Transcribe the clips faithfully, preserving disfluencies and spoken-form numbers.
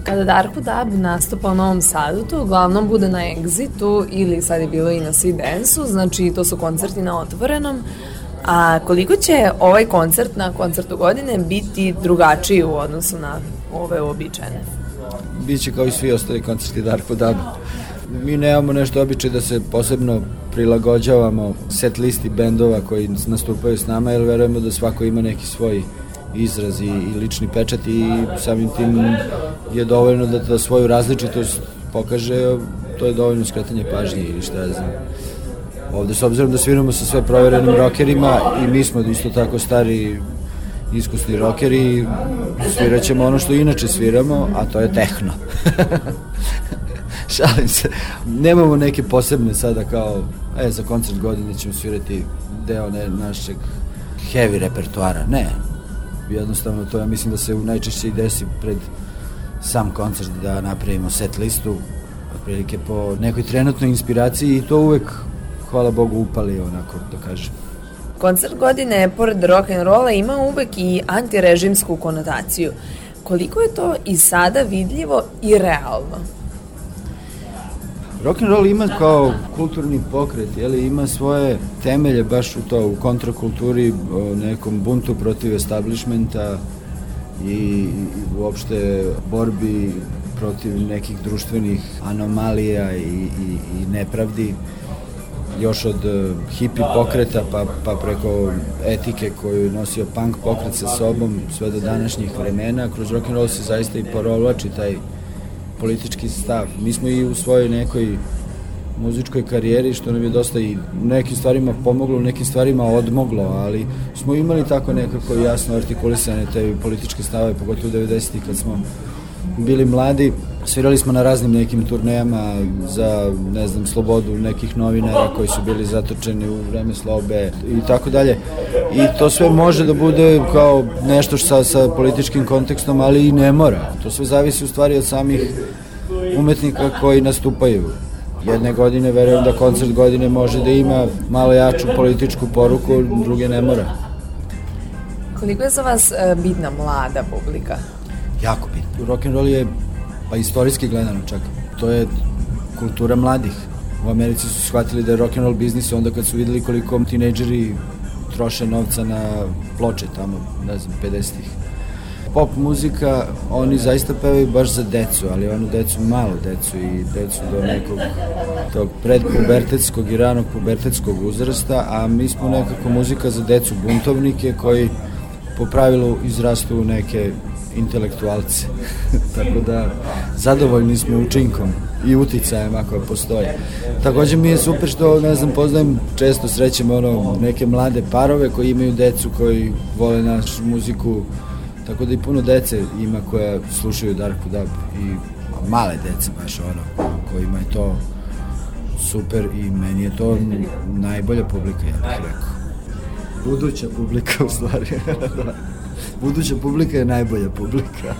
Kada Darko Dab nastupa u Novom Sadu, to uglavnom bude na Exitu ili sad je bilo i na Sweet Dance-u, znači to su koncerti na otvorenom. A koliko će ovaj koncert na koncertu godine biti drugačiji u odnosu na ove uobičajene? Biće kao i svi ostali koncerti Darko Daba. Mi nemamo nešto običaj da se posebno prilagođavamo set listi bendova koji nastupaju s nama, jer verujemo da svako ima neki svoj izraz i, i lični pečat i samim tim je dovoljno da, da svoju različitost pokaže, to je dovoljno skretanje pažnje ili šta ja znam. Ovde, s obzirom da sviramo sa sve proverenim rockerima i mi smo isto tako stari iskusni rockeri, svirat ćemo ono što inače sviramo, a to je tehno. Šalim se. Nemamo neke posebne sada kao, e, za koncert godine ćemo svirati deo ne, našeg heavy repertoara. Ne, jednostavno to ja mislim da se najčešće i desi pred sam koncert da napravimo set listu, otprilike po nekoj trenutnoj inspiraciji i to uvek, hvala Bogu, upali onako, da kažem. Koncert godine, pored rock'n'rolla, ima uvek i antirežimsku konotaciju. Koliko je to i sada vidljivo i realno? Rock'n'roll ima kao kulturni pokret, jeli, ima svoje temelje baš u to, u kontrakulturi, o nekom buntu protiv establishmenta i, i uopšte borbi protiv nekih društvenih anomalija i, i, i nepravdi, još od uh, hipi pokreta pa, pa preko etike koju je nosio punk pokret sa sobom sve do današnjih vremena. Kroz rock'n'roll se zaista i porovlači taj politički stav. Mi smo i u svojoj nekoj muzičkoj karijeri, što nam je dosta i nekim stvarima pomoglo, nekim stvarima odmoglo, ali smo imali tako nekako jasno artikulisane te političke stave, pogotovo u devedesetih kad smo bili mladi. Svirali smo na raznim nekim turnejama za, ne znam, slobodu nekih novinara koji su bili zatočeni u vreme slobe i tako dalje. I to sve može da bude kao nešto sa, sa političkim kontekstom, ali i ne mora. To sve zavisi u stvari od samih umetnika koji nastupaju. Jedne godine verujem da koncert godine može da ima malo jaču političku poruku, druge ne mora. Koliko je za vas bitna mlada publika? Jako bitno. Rock'n'roll je, pa istorijski gledano čak, to je kultura mladih. U Americi su shvatili da je rock'n'roll biznis onda kad su videli koliko tinejdžeri troše novca na ploče tamo, ne znam, pedesetih. Pop muzika, oni zaista pevaju baš za decu, ali onu decu, malo decu i decu do nekog tog predpubertetskog i ranog pubertetskog uzrasta, a mi smo nekako muzika za decu, buntovnike koji po pravilu izrastu u neke intelektualce. Tako da zadovoljni smo učinkom i uticajem ako postoje. Takođe mi je super što, ne znam, poznajem, često srećem ono, neke mlade parove koji imaju decu koji vole našu muziku, tako da i puno dece ima koja slušaju Darko Dab i male dece baš ono, kojima je to super i meni je to najbolja publika, ja bih rekao. Buduća publika u stvari. Buduća publika je najbolja publika.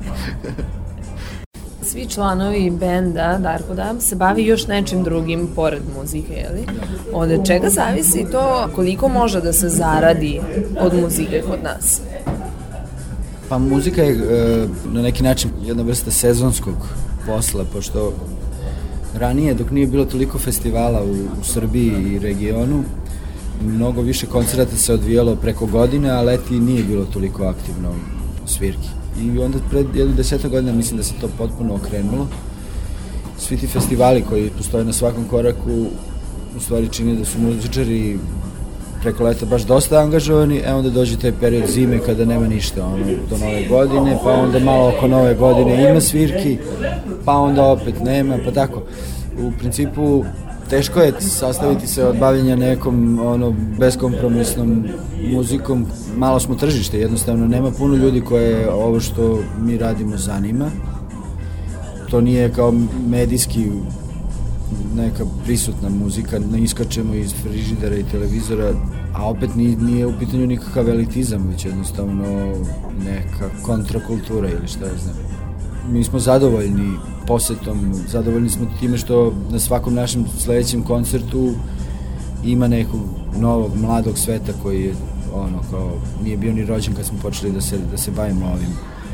Svi članovi benda Darko Dab se bavi još nečim drugim pored muzike, je li? Od čega zavisi to koliko može da se zaradi od muzike kod nas? Pa muzika je e, na neki način jedna vrsta sezonskog posla, pošto ranije dok nije bilo toliko festivala u, u Srbiji i regionu, mnogo više koncerata se odvijalo preko godine, a leti nije bilo toliko aktivno svirki. I onda pred jednu deseta godina mislim da se to potpuno okrenulo. Svi ti festivali koji postoje na svakom koraku u stvari čini da su muzičari preko leta baš dosta angažovani, e onda dođe taj period zime kada nema ništa, ono, do nove godine, pa onda malo oko nove godine ima svirki, pa onda opet nema, pa tako. U principu teško je sastaviti se od bavljenja nekom ono, beskompromisnom muzikom. Malo smo tržište, jednostavno nema puno ljudi koje ovo što mi radimo zanima. To nije kao medijski neka prisutna muzika, ne iskačemo iz frižidera i televizora, a opet nije, nije u pitanju nikakav elitizam, već jednostavno neka kontrakultura ili šta je znam. Mi smo zadovoljni posetom, zadovoljni smo time što na svakom našem sledećem koncertu ima nekog novog, mladog sveta koji je ono, kao, nije bio ni rođen kad smo počeli da se, da se bavimo ovim.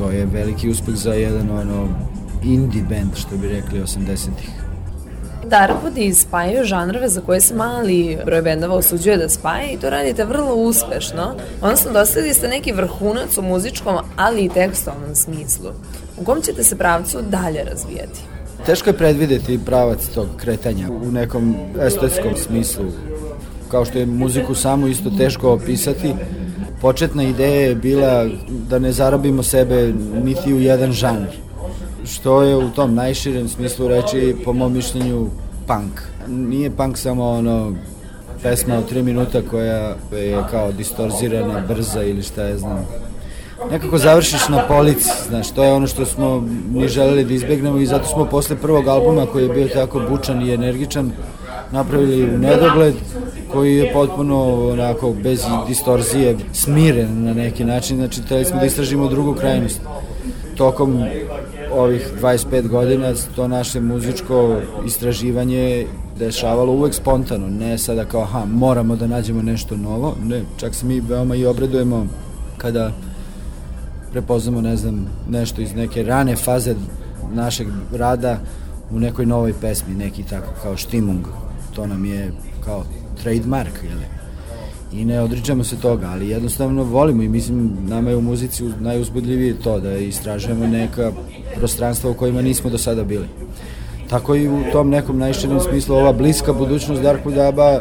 to je veliki uspeh za jedan ono indie band, što bi rekli, osamdesetih. Darkwoodi spajaju žanrove za koje se mali broj bendova osuđuje da spaje i to radite vrlo uspešno, odnosno dostigli ste neki vrhunac u muzičkom, ali i tekstualnom smislu. U kom ćete se pravcu dalje razvijati? Teško je predvideti pravac tog kretanja u nekom estetskom smislu. Kao što je muziku samu isto teško opisati, početna ideja je bila da ne zarobimo sebe niti u jedan žanr, što je u tom najširem smislu reći, po mom mišljenju, punk. Nije punk samo ono pesma od tri minuta koja je kao distorzirana, brza ili šta je znam. Nekako završiš na polici, znaš, to je ono što smo mi želeli da izbegnemo i zato smo posle prvog albuma koji je bio tako bučan i energičan napravili U nedogled, koji je potpuno onako bez distorzije smiren na neki način, znači trebali smo da istražimo drugu krajnost. Tokom ovih dvadeset pet godina to naše muzičko istraživanje dešavalo uvek spontano, ne sada kao aha, moramo da nađemo nešto novo, ne, čak se mi veoma i obradujemo kada prepoznamo, ne znam, nešto iz neke rane faze našeg rada u nekoj novoj pesmi, neki tako kao Stimmung, to nam je kao trademark, jel? I ne odričamo se toga, ali jednostavno volimo i mislim, nama je u muzici najuzbudljivije to da istražujemo neka prostranstva u kojima nismo do sada bili. Tako i u tom nekom najširem smislu ova bliska budućnost Darkwood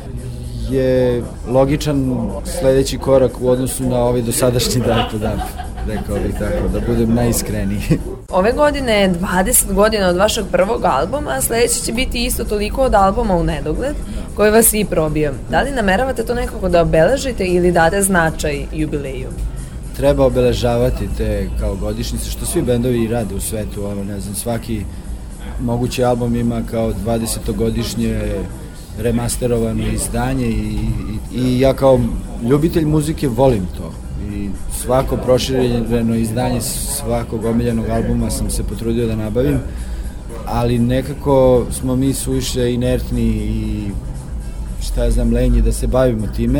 je logičan sledeći korak u odnosu na ovaj dosadašnji Darkwood, rekao bih tako, da budem najiskreniji. Ove godine je dvadeset godina od vašeg prvog albuma, a sledeće će biti isto toliko od albuma U nedogled, koji vas i probio. Da li nameravate to nekako da obeležite ili date značaj jubileju? Treba obeležavati te kao godišnjice, što svi bendovi i rade u svetu, ono, ne znam, svaki mogući album ima kao dvadesetogodišnje remasterovano izdanje i, i, i ja kao ljubitelj muzike volim to. I svako prošireno izdanje svakog omiljenog albuma sam se potrudio da nabavim, ali nekako smo mi suviše inertni i šta ja znam, lenji da se bavimo time.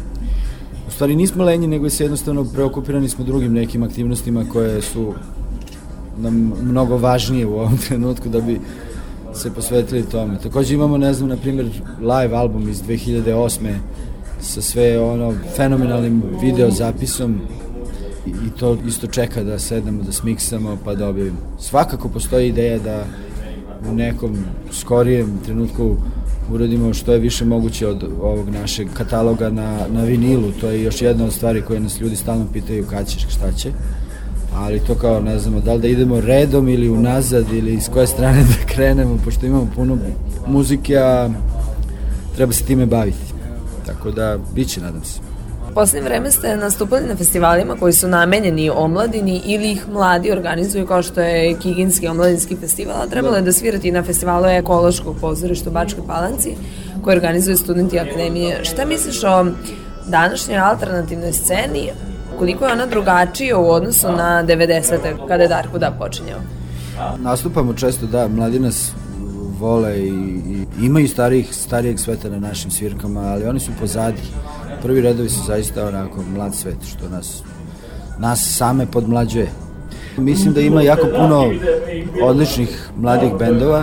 U stvari nismo lenji, nego se jednostavno preokupirani smo drugim nekim aktivnostima koje su nam mnogo važnije u ovom trenutku da bi se posvetili tome. Takođe imamo, ne znam, na primjer, live album iz dve hiljade osme sa sve ono fenomenalnim video zapisom i to isto čeka da sednemo, da smiksamo pa da objavimo. Svakako postoji ideja da u nekom skorijem trenutku uradimo što je više moguće od ovog našeg kataloga na, na vinilu. To je još jedna od stvari koje nas ljudi stalno pitaju kad ćeš, šta će. Ali to kao, ne znamo, da li da idemo redom ili unazad ili s koje strane da krenemo, pošto imamo puno muzike, a treba se time baviti. Tako da, bit će, nadam se. U poslednje vreme ste nastupali na festivalima koji su namenjeni omladini ili ih mladi organizuju, kao što je Kiginski omladinski festival, a trebalo je da svirati na festivalu ekološkog pozorišta u Bačkoj Palanci, koji organizuju studenti akademije. Šta misliš o današnjoj alternativnoj sceni? Koliko je ona drugačija u odnosu na devedesete kada je Darkwood počinjao? Nastupamo često, da, mladi nas vole i, i imaju starijih, starijeg sveta na našim svirkama, ali oni su pozadi. Prvi redovi su zaista onako mlad svet, što nas, nas same podmlađuje. Mislim da ima jako puno odličnih mladih bendova.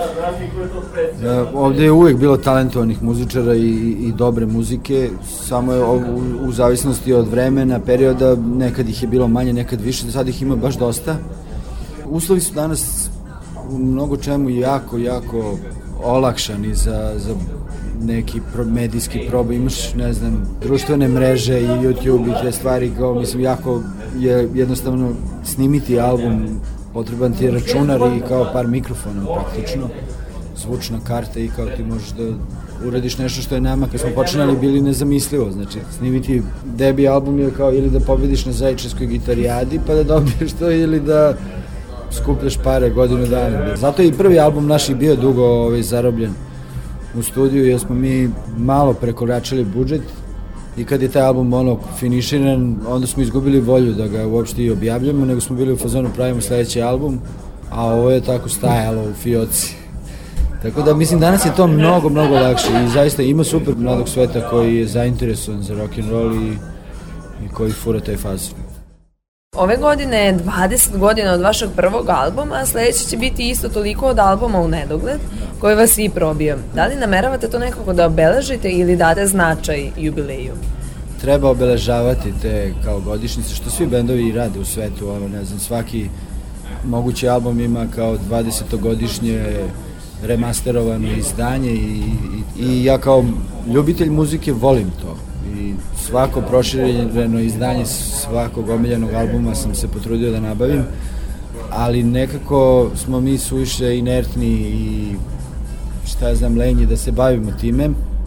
Ovde je uvek bilo talentovanih muzičara i, i dobre muzike, samo je u, u zavisnosti od vremena, perioda, nekad ih je bilo manje, nekad više, sad ih ima baš dosta. Uslovi su danas u mnogo čemu jako, jako olakšani za, za neki pro, medijski probaj. Imaš, ne znam, društvene mreže i YouTube i te stvari, kao, mislim, jako je jednostavno snimiti album, potreban ti je računar i kao par mikrofona praktično, zvučna karta i kao ti možeš da uradiš nešto što je nama kad smo počinjali bili nezamislivo, znači snimiti debi album je kao ili da pobediš na Zaječarskoj gitarijadi pa da dobiješ to ili da skupljaš pare godinu dana. Zato je i prvi album naš i bio dugo ovaj, zarobljen u studiju jer smo mi malo prekoračili budžet i kad je taj album ono finiširan, onda smo izgubili volju da ga uopšte i objavljamo, nego smo bili u fazonu pravimo sledeći album, a ovo je tako stajalo u fioci. Tako da mislim danas je to mnogo, mnogo lakše i zaista ima super mladog sveta koji je zainteresovan za rock'n'roll i, i koji fura taj fazon. Ove godine je dvadeset godina od vašeg prvog albuma, a sledeće će biti isto toliko od albuma U nedogled, koji vas i probio. Da li nameravate to nekako da obeležite ili date značaj jubileju? Treba obeležavati te kao godišnjice, što svi bendovi i rade u svetu, ono, ne znam, svaki mogući album ima kao dvadesetogodišnje remasterovano izdanje i, i, i ja kao ljubitelj muzike volim to. I svako prošireno izdanje svakog omiljenog albuma sam se potrudio da nabavim, ali nekako smo mi suviše inertni i šta ja znam, lenji da se bavimo time.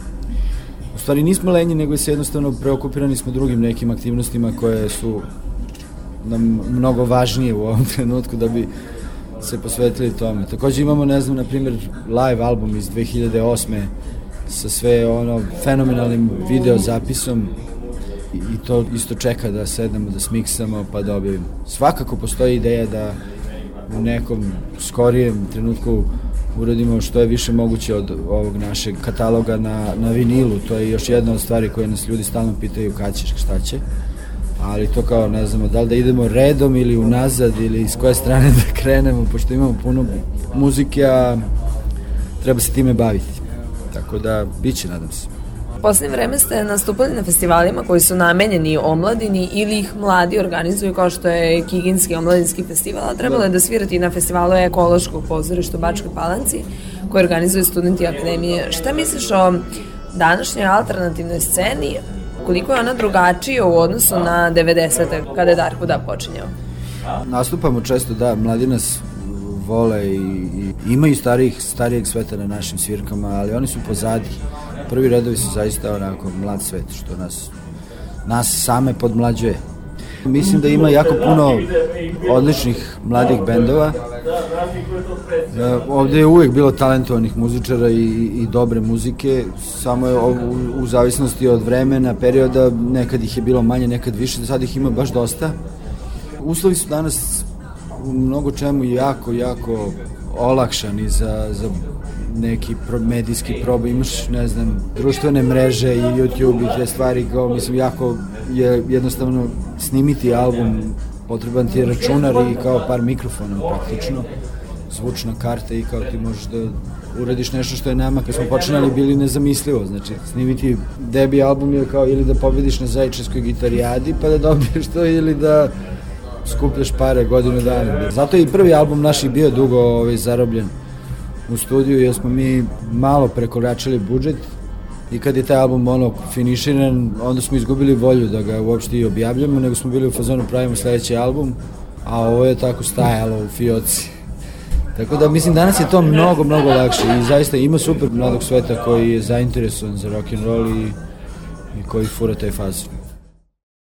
U stvari nismo lenji, nego se jednostavno preokupirani smo drugim nekim aktivnostima koje su nam mnogo važnije u ovom trenutku da bi se posvetili tome. Takođe imamo, ne znam, na primjer, live album iz dve hiljade osme sa sve ono fenomenalnim video zapisom i to isto čeka da sednemo, da smiksamo pa da objavimo. Svakako postoji ideja da u nekom skorijem trenutku uradimo što je više moguće od ovog našeg kataloga na, na vinilu. To je još jedna od stvari koje nas ljudi stalno pitaju kad ćeš, šta će. Ali to kao, ne znamo, da li da idemo redom ili unazad ili s koje strane da krenemo, pošto imamo puno muzike, a treba se time baviti. Tako da, bit će, nadam se. U poslednje vreme ste nastupali na festivalima koji su namenjeni omladini ili ih mladi organizuju, kao što je Kiginski omladinski festival, a trebalo je da svirati na festivalu ekološkog pozorišta u Bačkoj Palanci, koji organizuju studenti akademije. Šta misliš o današnjoj alternativnoj sceni? Koliko je ona drugačija u odnosu na devedesete kada je Dark Huda počinjao? Nastupamo često, da, mladi nas vole i, i imaju starijih, starijeg sveta na našim svirkama, ali oni su pozadi. Prvi redovi su zaista onako mlad svet, što nas, nas same podmlađuje. Mislim da ima jako puno odličnih mladih bendova. Ovde je uvek bilo talentovanih muzičara i, i dobre muzike, samo je u, u zavisnosti od vremena, perioda, nekad ih je bilo manje, nekad više, sad ih ima baš dosta. Uslovi su danas u mnogo čemu jako, jako olakšani za, za neki pro, medijski probaj. Imaš, ne znam, društvene mreže i YouTube i te stvari, kao, mislim, jako je jednostavno snimiti album, potreban ti je računar i kao par mikrofona praktično, zvučna karta i kao ti možeš da uradiš nešto što je nama kad smo počinjali bili nezamislivo. Znači, snimiti debi album je kao ili da pobediš na Zaječarskoj gitarijadi pa da dobiješ to, ili da skupljaš pare godinu dana. Zato je i prvi album naš i bio dugo ovaj, zarobljen u studiju, jer smo mi malo prekoračili budžet i kad je taj album ono finiširan, onda smo izgubili volju da ga uopšte i objavljamo, nego smo bili u fazonu pravimo sledeći album, a ovo je tako stajalo u fioci. Tako da mislim danas je to mnogo, mnogo lakše i zaista ima super mladog sveta koji je zainteresovan za rock'n'roll i, i koji fura taj fazon.